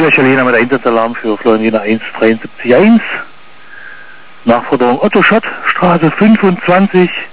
Italiener mit Einsatzalarm für Florina 173.1. Nachforderung Otto Schott, Straße 25.